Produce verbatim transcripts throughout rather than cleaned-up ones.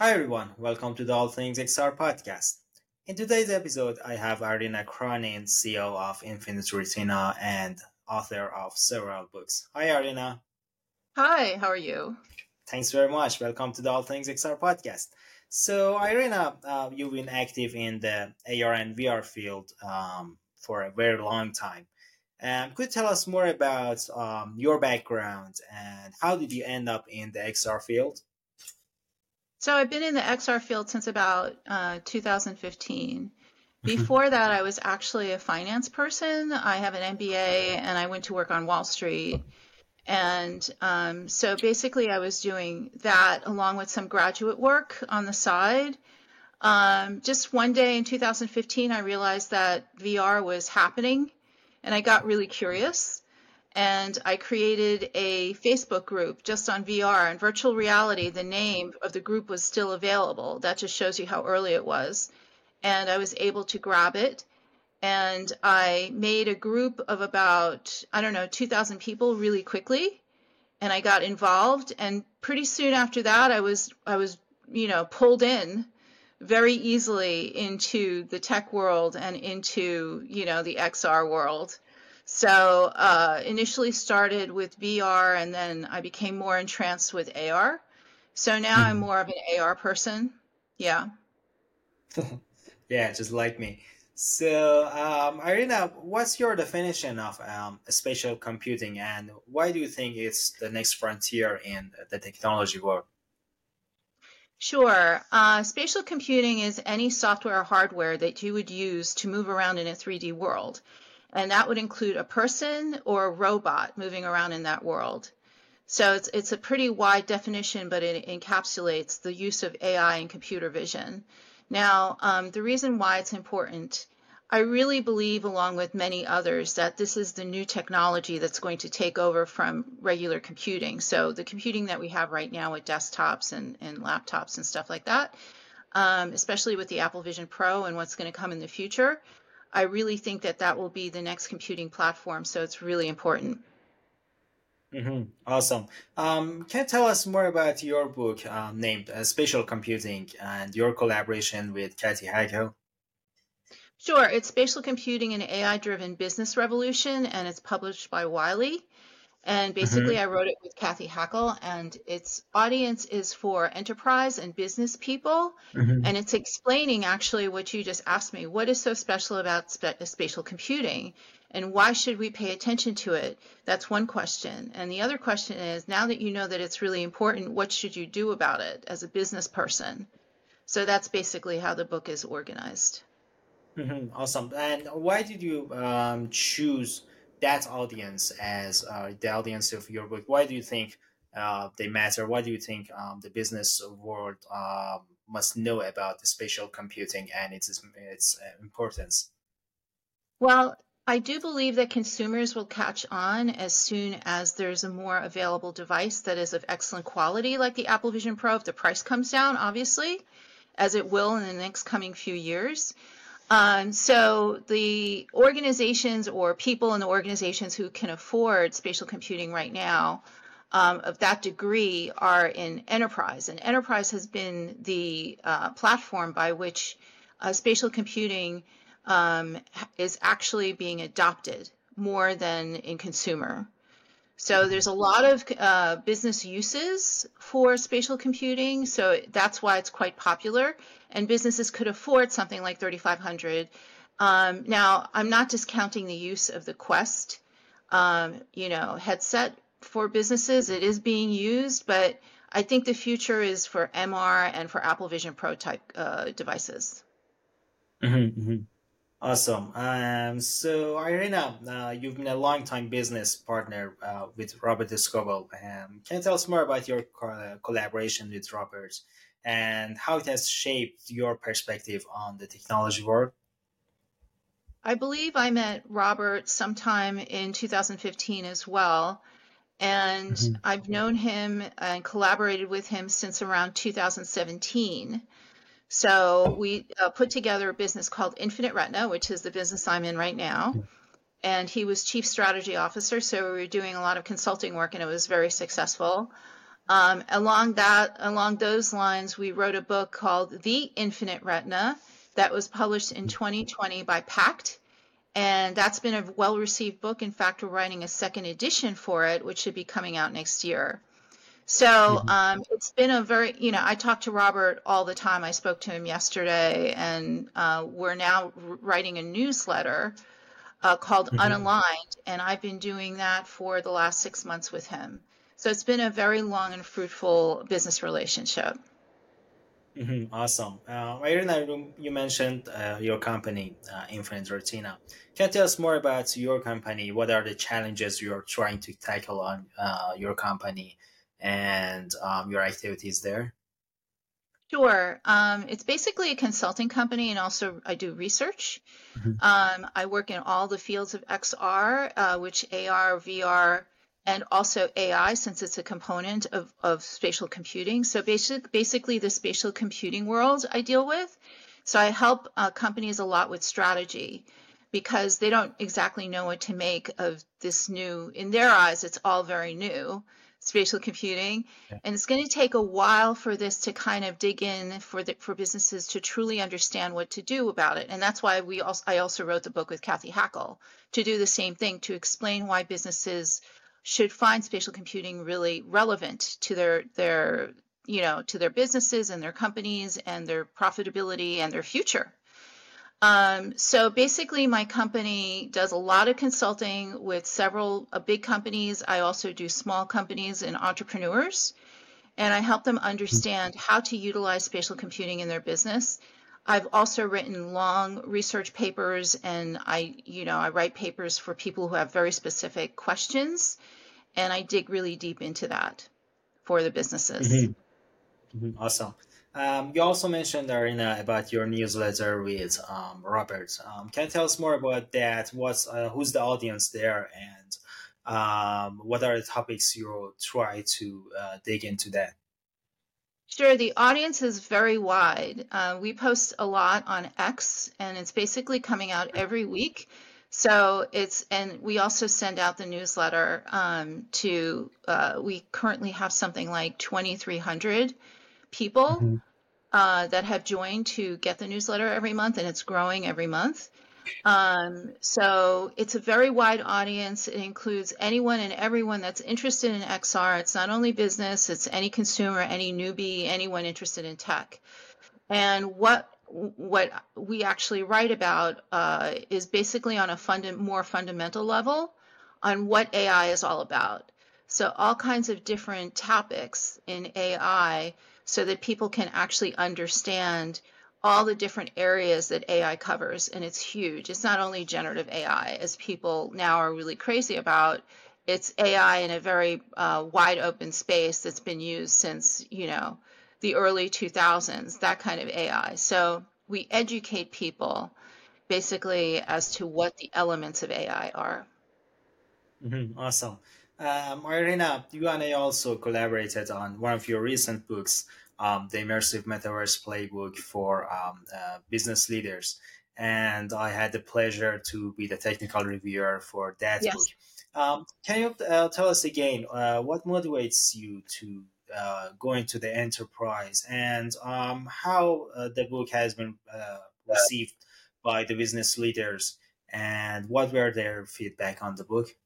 Hi everyone, welcome to the All Things X R podcast. In today's episode, I have Arina Cronin, C E O of Infinite Retina and author of several books. Hi Arina, Hi, how are you? thanks very much. Welcome to the All Things X R podcast. So Irina, uh, you've been active in the A R and V R field um, for a very long time. Um, could you tell us more about um, your background and how did you end up in the X R field? So I've been in the X R field since about uh, two thousand fifteen. Before that, I was actually a finance person. I have an M B A and I went to work on Wall Street. And um, so basically, I was doing that along with some graduate work on the side. Um, just one day in two thousand fifteen, I realized that V R was happening and I got really curious. And I created a Facebook group just on V R and virtual reality. The name of the group was still available. That just shows you how early it was. And I was able to grab it. And I made a group of about, I don't know, two thousand people really quickly. And I got involved. And pretty soon after that, I was, I was, you know, pulled in very easily into the tech world and into, you know, the X R world. So uh, initially started with V R and then I became more entranced with A R. So now I'm Mhm. more of an A R person. Yeah. Yeah, just like me. So, um, Irina, what's your definition of um, spatial computing, and why do you think it's the next frontier in the technology world? Sure. Uh, spatial computing is any software or hardware that you would use to move around in a three D world. And that would include a person or a robot moving around in that world. So it's it's a pretty wide definition, but it encapsulates the use of A I and computer vision. Now, um, the reason why it's important, I really believe, along with many others, that this is the new technology that's going to take over from regular computing. So the computing that we have right now with desktops and, and laptops and stuff like that, um, especially with the Apple Vision Pro and what's going to come in the future, I really think that that will be the next computing platform. So it's really important. Hmm. Awesome. Um, can you tell us more about your book um, named uh, Spatial Computing and your collaboration with Kathy Hagel? Sure, it's Spatial Computing and A I-Driven Business Revolution, and it's published by Wiley. And basically, Hmm. I wrote it with Kathy Hackle, and its audience is for enterprise and business people. Hmm. And it's explaining actually what you just asked me. What is so special about spa- spatial computing? And why should we pay attention to it? That's one question. And the other question is, now that you know that it's really important, what should you do about it as a business person? So that's basically how the book is organized. Hmm. Awesome. And why did you um, choose that audience as uh, the audience of your book? Why do you think uh, they matter? Why do you think um, the business world um, must know about the spatial computing and its its uh, importance? Well, I do believe that consumers will catch on as soon as there's a more available device that is of excellent quality, like the Apple Vision Pro, if the price comes down, obviously, as it will in the next coming few years. Um, so the organizations or people in the organizations who can afford spatial computing right now um, of that degree are in enterprise. And enterprise has been the uh, platform by which uh, spatial computing um, is actually being adopted more than in consumer. So there's a lot of uh, business uses for spatial computing, so that's why it's quite popular, and businesses could afford something like thirty-five hundred. Um, now, I'm not discounting the use of the Quest, um, you know, headset for businesses. It is being used, but I think the future is for M R and for Apple Vision Pro type uh, devices. Hmm. Awesome. Um, so, Irina, uh, you've been a long-time business partner uh, with Robert Escobar. Um, can you tell us more about your co- uh, collaboration with Robert and how it has shaped your perspective on the technology world? I believe I met Robert sometime in two thousand fifteen as well. And Hmm. I've known him and collaborated with him since around two thousand seventeen. So we uh, put together a business called Infinite Retina, which is the business I'm in right now. And he was chief strategy officer, so we were doing a lot of consulting work, and it was very successful. Um, along that, along those lines, we wrote a book called The Infinite Retina that was published in twenty twenty by Pact, and that's been a well-received book. In fact, we're writing a second edition for it, which should be coming out next year. So Mhm. um, it's been a very, you know, I talk to Robert all the time. I spoke to him yesterday, and uh, we're now writing a newsletter uh, called Mhm. Unaligned, and I've been doing that for the last six months with him. So it's been a very long and fruitful business relationship. Mhm. Awesome. Uh, Irina, you you mentioned uh, your company, uh, Infinite Retina. Can you tell us more about your company? What are the challenges you're trying to tackle on uh, your company and um, your activities there? Sure. Um, it's basically a consulting company, and also I do research. Mhm. Um, I work in all the fields of X R, uh, which A R, V R, and also A I, since it's a component of, of spatial computing. So basic, basically, the spatial computing world I deal with. So I help uh, companies a lot with strategy because they don't exactly know what to make of this new, in their eyes, it's all very new, spatial computing. Yeah. And it's going to take a while for this to kind of dig in for the, for businesses to truly understand what to do about it. And that's why we also I also wrote the book with Kathy Hackle to do the same thing, to explain why businesses should find spatial computing really relevant to their their you know to their businesses and their companies and their profitability and their future. Um, so basically, my company does a lot of consulting with several uh, big companies. I also do small companies and entrepreneurs, and I help them understand how to utilize spatial computing in their business. I've also written long research papers, and I, you know, I write papers for people who have very specific questions, and I dig really deep into that for the businesses. Mhm. Mhm. Awesome. Um, you also mentioned, Arina, about your newsletter with um, Robert. Um, can you tell us more about that? What's uh, who's the audience there, and um, what are the topics you try to uh, dig into that? Sure, the audience is very wide. Uh, we post a lot on X, and it's basically coming out every week. So it's, and we also send out the newsletter um, to, uh, we currently have something like twenty-three hundred people Mhm. uh, that have joined to get the newsletter every month, and it's growing every month. Um, so it's a very wide audience. It includes anyone and everyone that's interested in X R. It's not only business, it's any consumer, any newbie, anyone interested in tech. And what what we actually write about uh, is basically on a funda more fundamental level on what A I is all about. So all kinds of different topics in A I so that people can actually understand all the different areas that A I covers. And it's huge. It's not only generative A I, as people now are really crazy about. It's A I in a very uh, wide open space that's been used since, you know, the early two thousands, that kind of A I. So we educate people basically as to what the elements of A I are. Mhm. Awesome. Um, Irina, you and I also collaborated on one of your recent books, um, the Immersive Metaverse Playbook for um, uh, Business Leaders. And I had the pleasure to be the technical reviewer for that book. Yes. Um, can you uh, tell us again uh, what motivates you to uh, go into the enterprise, and um, how uh, the book has been uh, received by the business leaders, and what were their feedback on the book?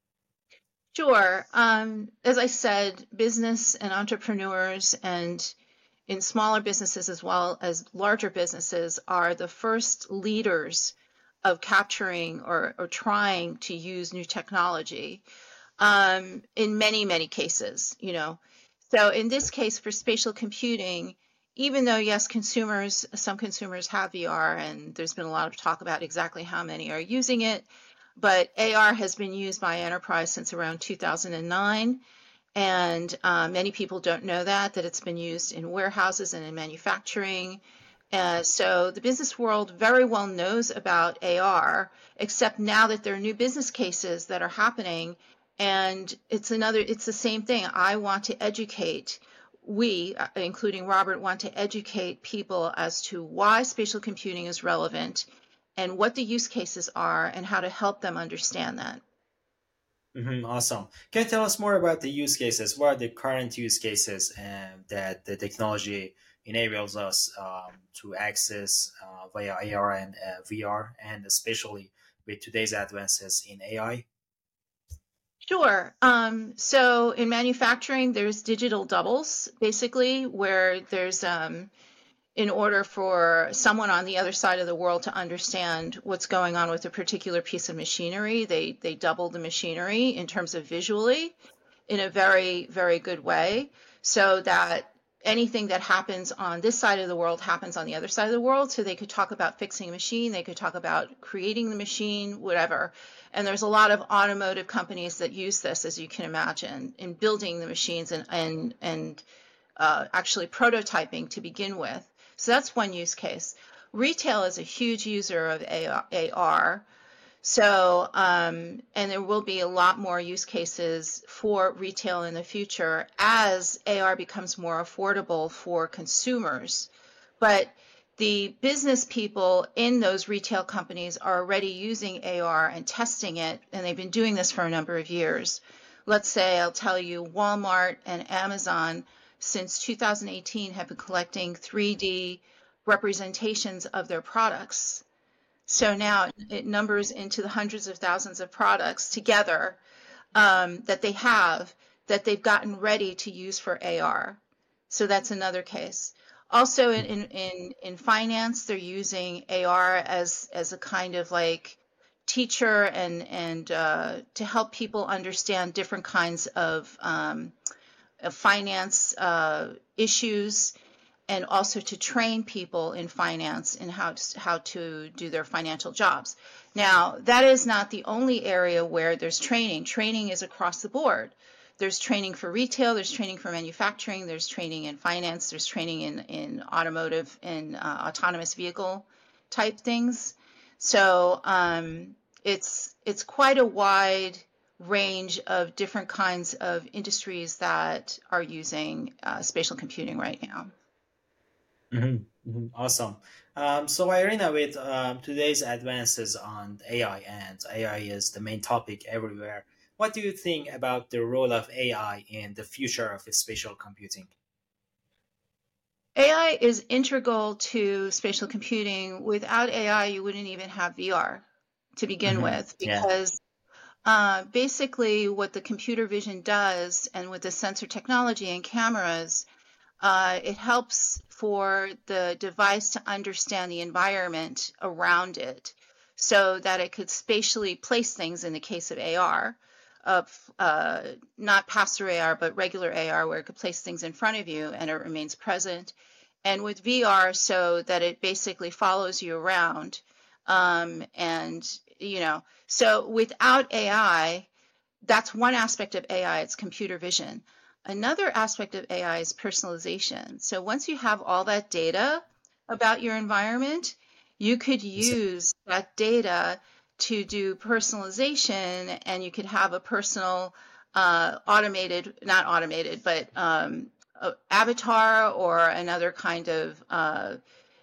Sure. Um, as I said, business and entrepreneurs and in smaller businesses as well as larger businesses are the first leaders of capturing or, or trying to use new technology um, in many, many cases, you know. So in this case, for spatial computing, even though, yes, consumers, some consumers have V R, and there's been a lot of talk about exactly how many are using it, but A R has been used by enterprise since around two thousand nine. And uh, many people don't know that, that it's been used in warehouses and in manufacturing. Uh, so the business world very well knows about A R, except now that there are new business cases that are happening. And it's another, it's the same thing. I want to educate, we, uh, including Robert, want to educate people as to why spatial computing is relevant and what the use cases are and how to help them understand that. Hmm, awesome. Can you tell us more about the use cases? What are the current use cases um, that the technology enables us um, to access uh, via A R and uh, V R, and especially with today's advances in A I? Sure. Um, so in manufacturing, there's digital doubles, basically, where there's um, in order for someone on the other side of the world to understand what's going on with a particular piece of machinery, they they double the machinery in terms of visually in a very, very good way so that anything that happens on this side of the world happens on the other side of the world. So they could talk about fixing a machine, they could talk about creating the machine, whatever. And there's a lot of automotive companies that use this, as you can imagine, in building the machines and and and uh, actually prototyping to begin with. So that's one use case. Retail is a huge user of A R. So, um, and there will be a lot more use cases for retail in the future as A R becomes more affordable for consumers. But the business people in those retail companies are already using A R and testing it, and they've been doing this for a number of years. Let's say, I'll tell you, Walmart and Amazon since two thousand eighteen have been collecting three D representations of their products. So now it numbers into the hundreds of thousands of products together um, that they have that they've gotten ready to use for A R. So that's another case. Also in, in, in, in finance, they're using A R as, as a kind of like teacher and, and uh, to help people understand different kinds of, um, of finance uh, issues and also to train people in finance in how to, how to do their financial jobs. Now, that is not the only area where there's training. Training is across the board. There's training for retail, there's training for manufacturing, there's training in finance, there's training in, in automotive and uh, autonomous vehicle type things. So um, it's it's quite a wide range of different kinds of industries that are using uh, spatial computing right now. Hmm, hmm, awesome. Um, so, Irina, with um, today's advances on A I, and A I is the main topic everywhere, what do you think about the role of A I in the future of spatial computing? A I is integral to spatial computing. Without A I, you wouldn't even have V R to begin Hmm, with, yeah. because uh, basically what the computer vision does and with the sensor technology and cameras, uh, it helps for the device to understand the environment around it so that it could spatially place things in the case of A R, of uh, not pass-through A R, but regular A R, where it could place things in front of you and it remains present. And with V R, so that it basically follows you around. Um, and, you know, so without A I, that's one aspect of A I, it's computer vision. Another aspect of A I is personalization. So once you have all that data about your environment, you could use that data to do personalization, and you could have a personal uh, automated, not automated, but um, a avatar or another kind of uh,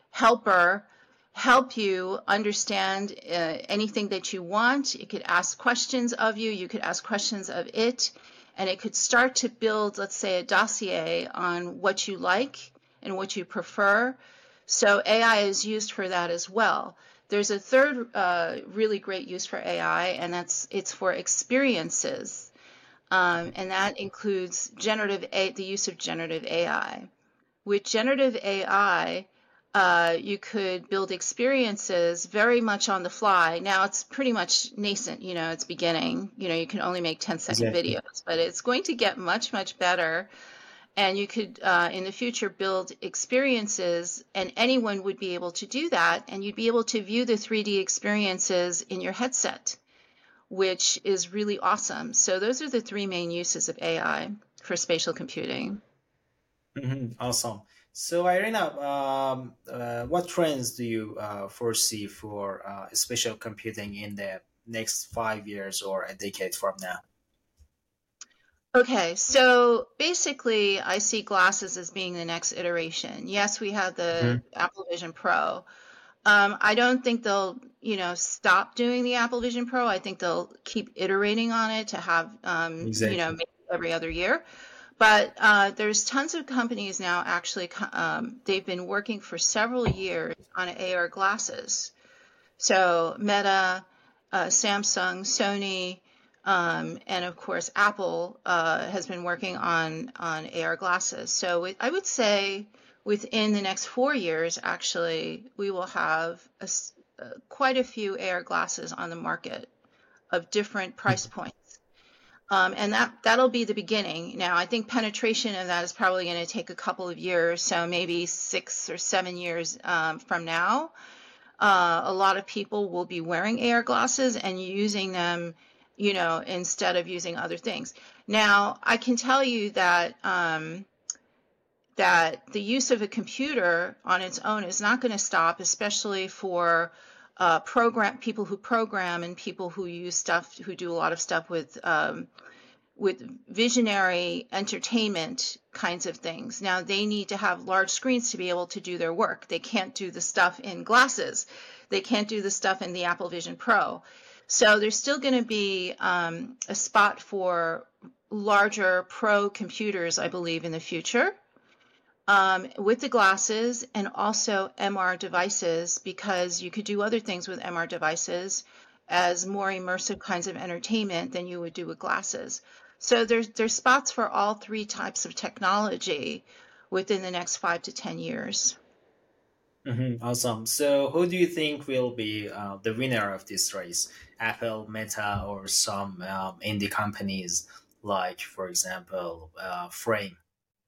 helper help you understand uh, anything that you want. It could ask questions of you, you could ask questions of it, and it could start to build, let's say, a dossier on what you like and what you prefer. So A I is used for that as well. There's a third uh, really great use for A I, and that's it's for experiences, um, and that includes generative a, the use of generative A I. With generative A I, uh, you could build experiences very much on the fly. Now it's pretty much nascent, you know, it's beginning. You know, you can only make ten second Exactly. videos, but it's going to get much, much better. And you could, uh, in the future, build experiences, and anyone would be able to do that. And you'd be able to view the three D experiences in your headset, which is really awesome. So those are the three main uses of A I for spatial computing. Hmm, awesome. So, Irina, um, uh, what trends do you uh, foresee for uh, spatial computing in the next five years or a decade from now? Okay, so basically, I see glasses as being the next iteration. Yes, we have the Hmm. Apple Vision Pro, Um, I don't think they'll, you know, stop doing the Apple Vision Pro. I think they'll keep iterating on it to have, um, you know, Exactly. maybe every other year. But uh, there's tons of companies now actually, um, they've been working for several years on A R glasses. So Meta, uh, Samsung, Sony, um, and of course Apple uh, has been working on on A R glasses. So it, I would say within the next four years, actually, we will have a s uh, quite a few A R glasses on the market of different price points. Um, and that that'll be the beginning. Now, I think penetration of that is probably going to take a couple of years, so maybe six or seven years um, from now. Uh, a lot of people will be wearing A R glasses and using them, you know, instead of using other things. Now, I can tell you that um, that the use of a computer on its own is not going to stop, especially for uh, program people who program and people who use stuff, who do a lot of stuff with um, with visionary entertainment kinds of things. Now they need to have large screens to be able to do their work. They can't do the stuff in glasses. They can't do the stuff in the Apple Vision Pro. So there's still going to be um, a spot for larger pro computers, I believe, in the future um, with the glasses, and also M R devices, because you could do other things with M R devices as more immersive kinds of entertainment than you would do with glasses. So there's there's spots for all three types of technology within the next five to ten years. Mhm, awesome. So, who do you think will be uh, the winner of this race? Apple, Meta, or some um, indie companies like, for example, uh, Frame?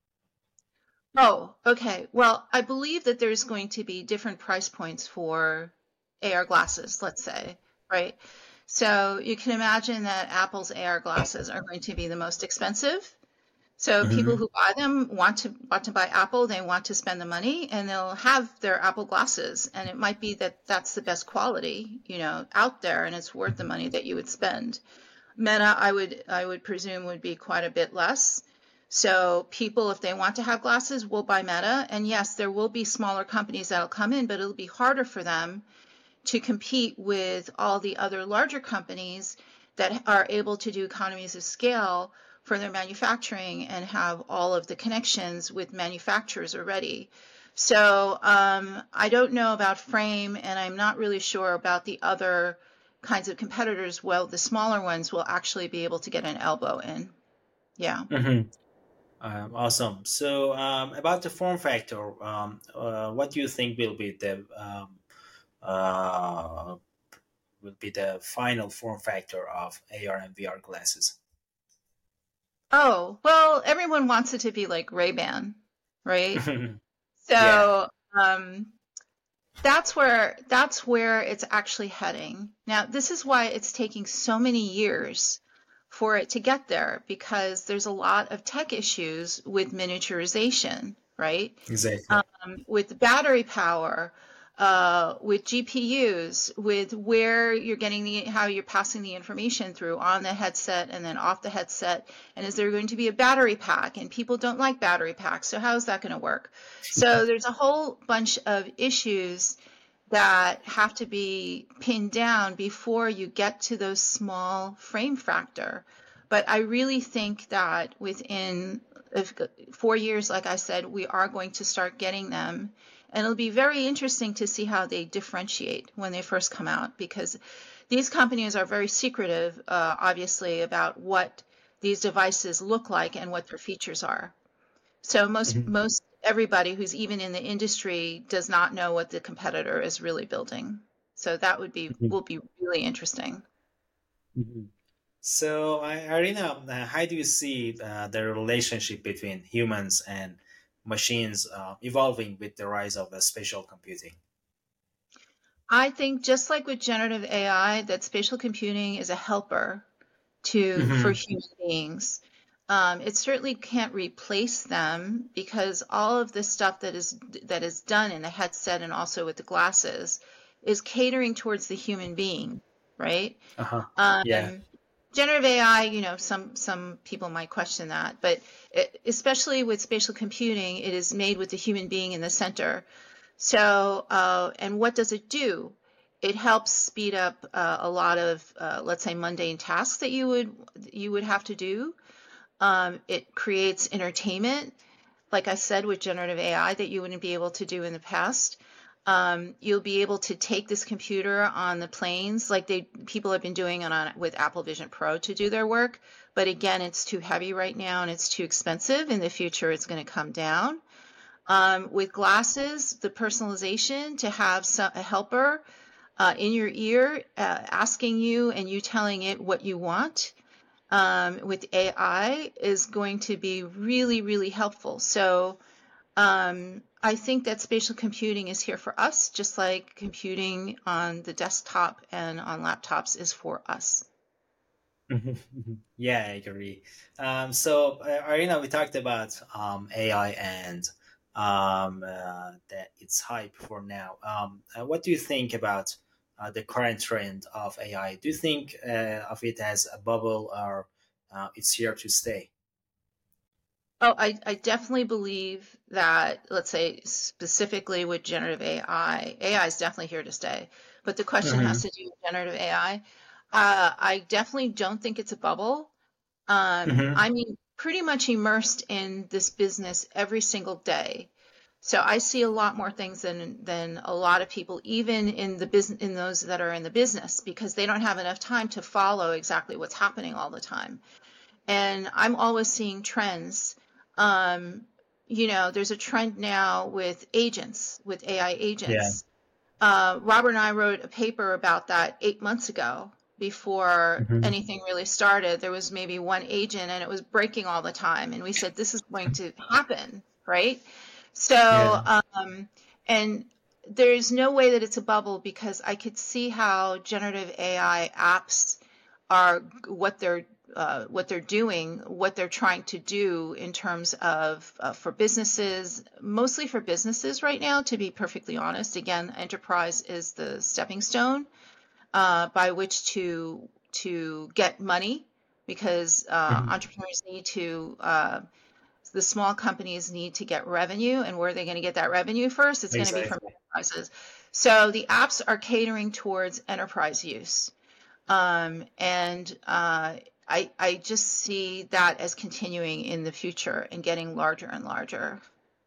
Oh, okay. Well, I believe that there's going to be different price points for A R glasses, let's say, right? So you can imagine that Apple's A R glasses are going to be the most expensive. So people Hmm. who buy them want to want to buy Apple, they want to spend the money, and they'll have their Apple glasses, and it might be that that's the best quality, you know, out there, and it's worth the money that you would spend. Meta, I would I would presume would be quite a bit less. So people, if they want to have glasses, will buy Meta, and yes, there will be smaller companies that'll come in, but it'll be harder for them to compete with all the other larger companies that are able to do economies of scale for their manufacturing and have all of the connections with manufacturers already. So um, I don't know about Frame, and I'm not really sure about the other kinds of competitors. Well, the smaller ones will actually be able to get an elbow in. Yeah. Hmm. Um, awesome. So, um, about the form factor, um, uh, what do you think will be the um, uh, will be the final form factor of A R and V R glasses? Oh, well, everyone wants it to be like Ray-Ban, right? Yeah. So um, that's where that's where it's actually heading. Now, this is why it's taking so many years for it to get there, because there's a lot of tech issues with miniaturization, right? Exactly. Um, with battery power, uh, with G P Us, with where you're getting the, how you're passing the information through on the headset and then off the headset. And is there going to be a battery pack? And people don't like battery packs. So how is that going to work? So there's a whole bunch of issues that have to be pinned down before you get to those small frame factor. But I really think that within four years, like I said, we are going to start getting them. And it'll be very interesting to see how they differentiate when they first come out, because these companies are very secretive, uh, obviously, about what these devices look like and what their features are. So most Mhm, most everybody who's even in the industry does not know what the competitor is really building. So that would be mhm, will be really interesting. mhm. So, I- Irina, uh, how do you see uh, the relationship between humans and machines uh, evolving with the rise of uh, spatial computing? I think just like with generative A I, that spatial computing is a helper to for Hmm. human beings. Um, it certainly can't replace them, because all of the stuff that is that is done in the headset and also with the glasses is catering towards the human being, right? Uh-huh. Yeah. Um, generative A I, you know, some some people might question that, but it, especially with spatial computing, it is made with the human being in the center. So, uh, and what does it do? It helps speed up uh, a lot of, uh, let's say, mundane tasks that you would you would have to do. Um, it creates entertainment, like I said, with generative A I that you wouldn't be able to do in the past. Um, you'll be able to take this computer on the planes, like they people have been doing it on with Apple Vision Pro to do their work. But again, it's too heavy right now and it's too expensive. In the future, it's going to come down. Um, with glasses, the personalization to have some, a helper uh, in your ear uh, asking you and you telling it what you want um, with A I is going to be really, really helpful. So um, I think that spatial computing is here for us, just like computing on the desktop and on laptops is for us. Yeah, I agree. Um, so, uh, Arina, we talked about um, A I and um, uh, that it's hype for now. Um, uh, what do you think about uh, the current trend of A I? Do you think uh, of it as a bubble or uh, it's here to stay? Oh, I, I definitely believe that, let's say specifically with generative A I, A I is definitely here to stay. But the question has Hmm. to do with generative A I. Uh, I definitely don't think it's a bubble. Um, Hmm. I mean, pretty much immersed in this business every single day. So I see a lot more things than than a lot of people, even in the business, in those that are in the business, because they don't have enough time to follow exactly what's happening all the time. And I'm always seeing trends. Um, you know, there's a trend now with agents, with A I Yeah. agents. Uh, Robert and I wrote a paper about that eight months ago before Hmm. anything really started. There was maybe one agent and it was breaking all the time. And we said, this is going to happen, right? So, Yeah. um, and there's no way that it's a bubble because I could see how generative A I apps are what they're uh, what they're doing, what they're trying to do in terms of uh, for businesses, mostly for businesses right now, to be perfectly honest. Again, enterprise is the stepping stone uh, by which to to get money because uh, Hmm. entrepreneurs need to uh, the small companies need to get revenue, and where are they going to get that revenue first? It's going to be from Exactly. enterprises. So the apps are catering towards enterprise use. Um, and uh, I, I just see that as continuing in the future and getting larger and larger.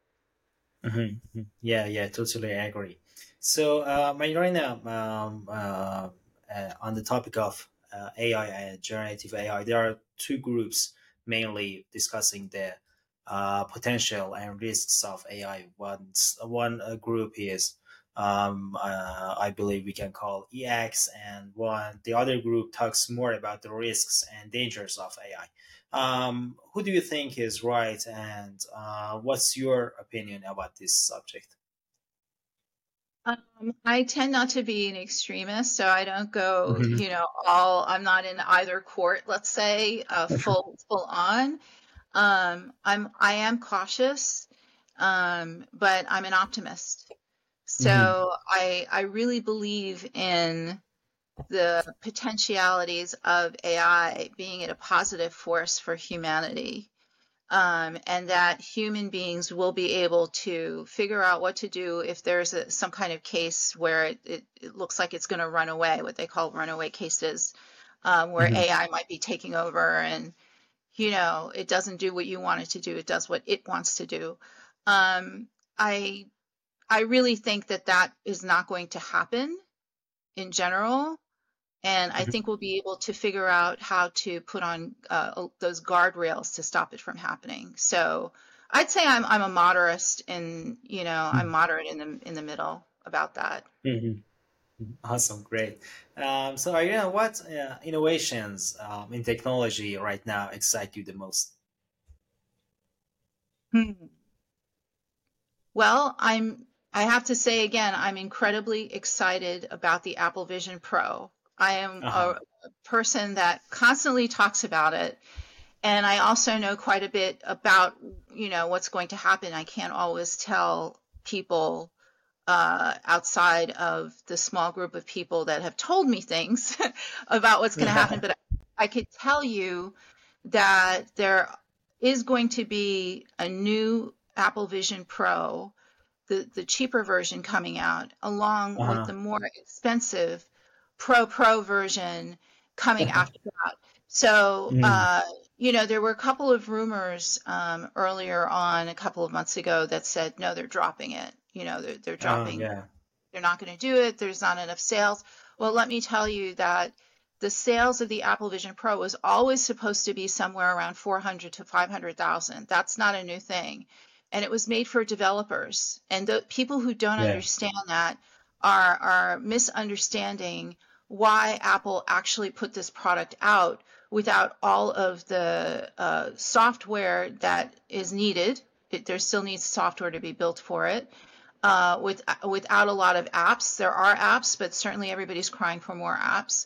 Hmm. Yeah, yeah, totally agree. So, uh, my right now, um, uh, uh, on the topic of uh, A I and generative A I, there are two groups mainly discussing the uh, potential and risks of A I. One's, one uh, group is, um, uh, I believe we can call E X, and one the other group talks more about the risks and dangers of A I. Um, who do you think is right, and uh, what's your opinion about this subject? Um, I tend not to be an extremist, so I don't go, Hmm. you know, all, I'm not in either court, let's say, uh, full, full on. Um, I'm, I am cautious, um, but I'm an optimist. Hmm. So I, I really believe in the potentialities of A I being a positive force for humanity, um, and that human beings will be able to figure out what to do if there's a, some kind of case where it, it, it looks like it's going to run away, what they call runaway cases, um, where Hmm. A I might be taking over and, you know, it doesn't do what you want it to do, it does what it wants to do. Um, I I really think that that is not going to happen in general. And I think we'll be able to figure out how to put on uh, those guardrails to stop it from happening. So I'd say I'm I'm a moderate in, you know, I'm moderate in the in the middle about that. Hmm. Awesome, great. Um, so, are you know what uh, innovations um, in technology right now excite you the most? Hmm. Well, I'm I have to say again, I'm incredibly excited about the Apple Vision Pro. I am Uh a huh. person that constantly talks about it. And I also know quite a bit about, you know, what's going to happen. I can't always tell people uh, outside of the small group of people that have told me things about what's going to happen, Yeah. but I could tell you that there is going to be a new Apple Vision Pro the, the cheaper version coming out, along with Uh-huh. the more expensive Pro Pro version coming after that. So, Mm. uh, you know, there were a couple of rumors um, earlier on, a couple of months ago, that said, no, they're dropping it. You know, they're, they're Oh, dropping, yeah. they're not going to do it. There's not enough sales. Well, let me tell you that the sales of the Apple Vision Pro was always supposed to be somewhere around four hundred to five hundred thousand. That's not a new thing. And it was made for developers. And the people who don't Yeah. understand that are, are misunderstanding why Apple actually put this product out without all of the uh, software that is needed. It, there still needs software to be built for it. Uh, with, without a lot of apps. There are apps, but certainly everybody's crying for more apps.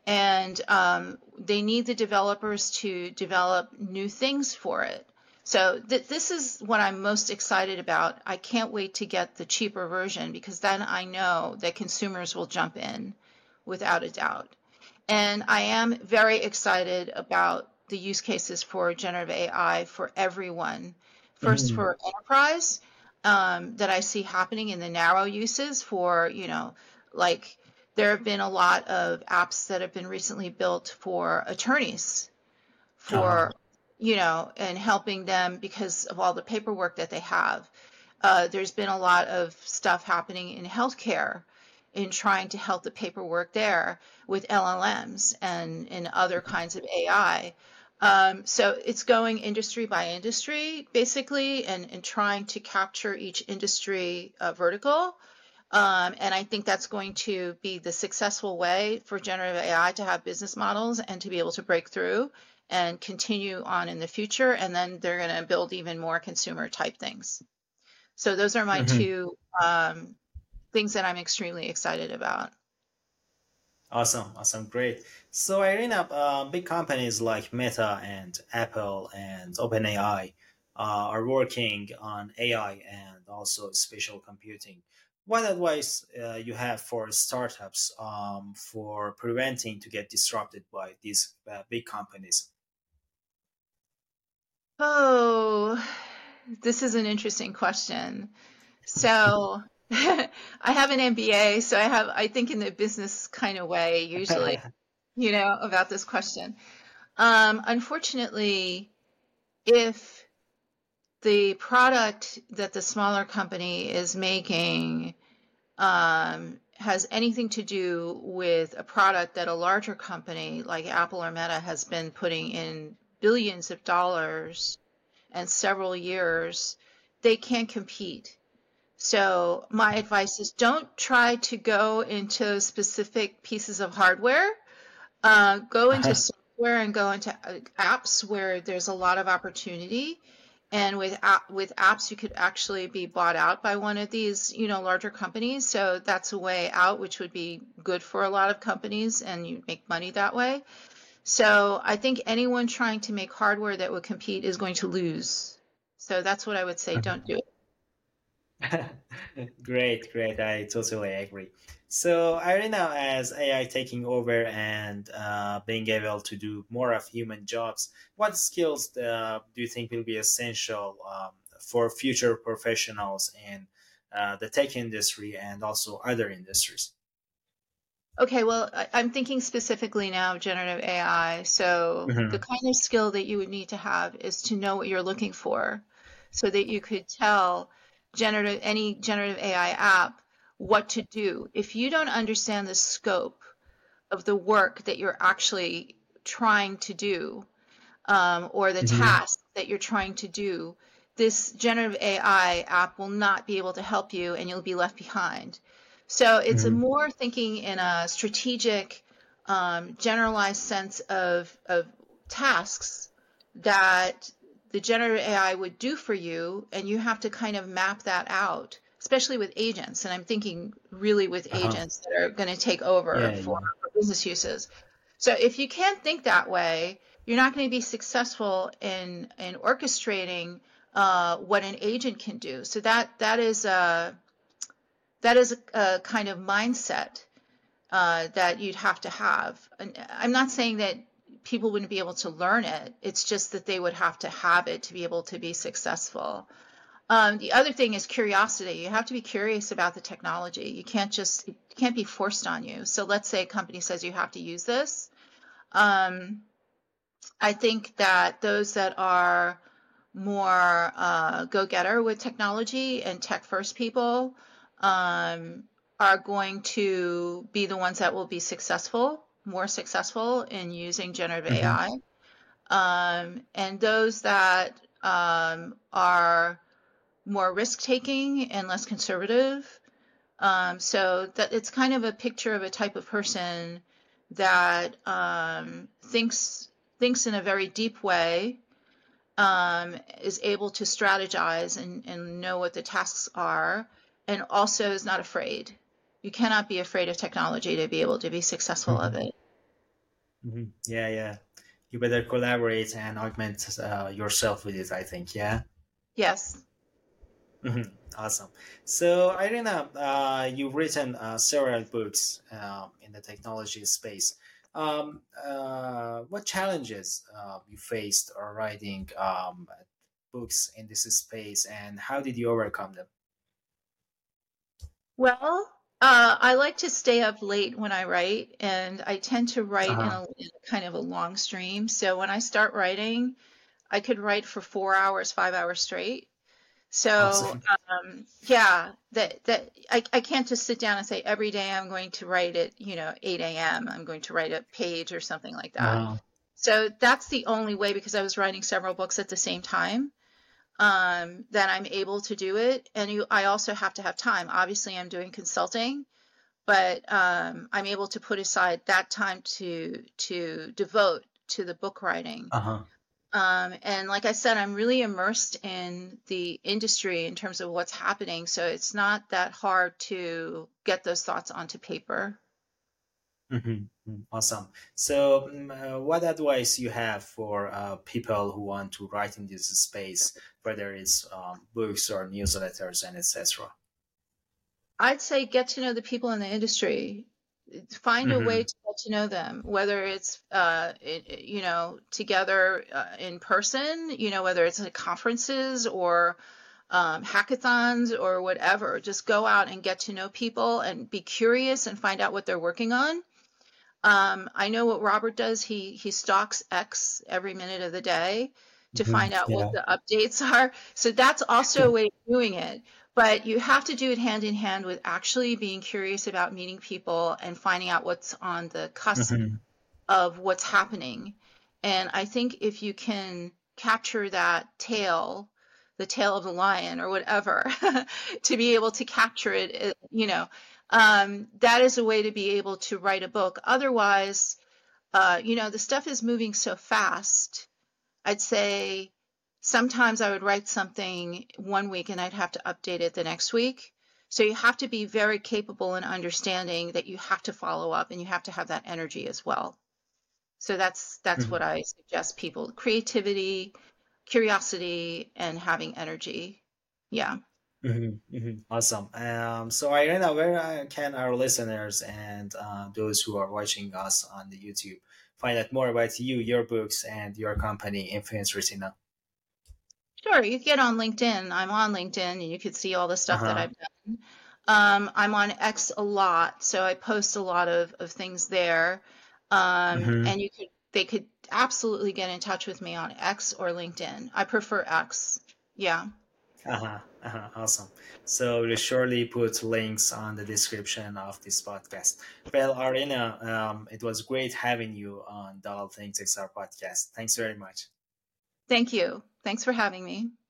And um, they need the developers to develop new things for it. So th- this is what I'm most excited about. I can't wait to get the cheaper version because then I know that consumers will jump in without a doubt. And I am very excited about the use cases for generative A I for everyone. First, Mhm. for enterprise, um, that I see happening in the narrow uses for, you know, like there have been a lot of apps that have been recently built for attorneys, Uh-huh. for, you know, and helping them because of all the paperwork that they have. Uh, there's been a lot of stuff happening in healthcare in trying to help the paperwork there with L L Ms and, and other kinds of A I. Um, so it's going industry by industry, basically, and, and trying to capture each industry uh, vertical. Um, and I think that's going to be the successful way for generative A I to have business models and to be able to break through and continue on in the future. And then they're going to build even more consumer type things. So those are my Mhm. two um, things that I'm extremely excited about. Awesome, awesome, great. So, Irina, uh, big companies like Meta and Apple and OpenAI uh, are working on A I and also spatial computing. What advice uh, you have for startups um, for preventing to get disrupted by these uh, big companies? Oh, this is an interesting question. So I have an M B A, so I have, I think in the business kind of way, usually, you know, about this question. Um, unfortunately, if the product that the smaller company is making um, has anything to do with a product that a larger company like Apple or Meta has been putting in billions of dollars and several years, they can't compete. So my advice is don't try to go into specific pieces of hardware. Uh, go into software and go into uh, apps where there's a lot of opportunity. And with app, with apps, you could actually be bought out by one of these, you know, larger companies. So that's a way out, which would be good for a lot of companies, and you make money that way. So I think anyone trying to make hardware that would compete is going to lose. So that's what I would say. Don't do it. Great, great. I totally agree. So, Irina, as A I taking over and uh, being able to do more of human jobs, what skills uh, do you think will be essential um, for future professionals in uh, the tech industry and also other industries? Okay, well, I, I'm thinking specifically now of generative A I. So the Hmm. kind of skill that you would need to have is to know what you're looking for so that you could tell generative any generative A I app what to do. If you don't understand the scope of the work that you're actually trying to do, um, or the Hmm. task that you're trying to do, this generative A I app will not be able to help you and you'll be left behind. So it's a Hmm. more thinking in a strategic, um, generalized sense of, of tasks that the generative A I would do for you, and you have to kind of map that out, especially with agents. And I'm thinking really with Uh-huh. agents that are going to take over Yeah, for, yeah. for business uses. So if you can't think that way, you're not going to be successful in in orchestrating uh, what an agent can do. So that that is a that is a, a kind of mindset uh, that you'd have to have. And I'm not saying that people wouldn't be able to learn it. It's just that they would have to have it to be able to be successful. Um, the other thing is curiosity. You have to be curious about the technology. You can't just, it can't be forced on you. So let's say a company says you have to use this. Um, I think that those that are more uh, go-getter with technology and tech-first people um, are going to be the ones that will be successful, more successful in using generative Hmm. A I. Um, and those that um, are more risk-taking and less conservative. Um, so that it's kind of a picture of a type of person that um, thinks thinks in a very deep way, um, is able to strategize and, and know what the tasks are, and also is not afraid. You cannot be afraid of technology to be able to be successful of Hmm. it. Hmm. Yeah, yeah. You better collaborate and augment uh, yourself with it, I think. Yeah. Yes. Mhm. Awesome. So, Irina, uh, you've written uh, several books um, in the technology space. Um, uh, what challenges uh, you faced or writing um, books in this space, and how did you overcome them? Well, uh, I like to stay up late when I write, and I tend to write in Uh-huh. a, in a kind of a long stream. So when I start writing, I could write for four hours, five hours straight. So, Awesome. um, yeah, that that I, I can't just sit down and say every day I'm going to write at, you know, eight a m. I'm going to write a page or something like that. Uh, So that's the only way, because I was writing several books at the same time, um, that I'm able to do it. And you, I also have to have time. Obviously, I'm doing consulting, but um, I'm able to put aside that time to to devote to the book writing. uh-huh. Um, and like I said, I'm really immersed in the industry in terms of what's happening. So it's not that hard to get those thoughts onto paper. Mm-hmm. Awesome. So, mm, uh, what advice you have for uh, people who want to write in this space, whether it's um, books or newsletters and et cetera? I'd say get to know the people in the industry. Find a way Mm-hmm. to get to know them, whether it's, uh, it, you know, together uh, in person, you know, whether it's at conferences or um, hackathons or whatever. Just go out and get to know people and be curious and find out what they're working on. Um, I know what Robert does. He he stalks X every minute of the day to Mm-hmm. find out what Yeah. the updates are. So that's also a way of doing it. But you have to do it hand in hand with actually being curious about meeting people and finding out what's on the cusp Mm-hmm. of what's happening. And I think if you can capture that tail, the tail of the lion or whatever, to be able to capture it, it you know, um, that is a way to be able to write a book. Otherwise, uh, you know, the stuff is moving so fast. I'd say sometimes I would write something one week and I'd have to update it the next week. So you have to be very capable in understanding that you have to follow up and you have to have that energy as well. So that's that's what I suggest people: creativity, curiosity, and having energy. Yeah. Mm-hmm. Hmm. Awesome. Um, so, Irina, where uh, can our listeners and uh, those who are watching us on the YouTube find out more about you, your books, and your company, Influence Retina? Sure, you can get on LinkedIn. I'm on LinkedIn and you could see all the stuff that Uh-huh. I've done. Um, I'm on X a lot, so I post a lot of, of things there. Um, Mm-hmm. and you could they could absolutely get in touch with me on X or LinkedIn. I prefer X. Yeah. Uh-huh. Uh-huh. Awesome. So we'll surely put links on the description of this podcast. Well, Arina, um, it was great having you on the All Things X R podcast. Thanks very much. Thank you. Thanks for having me.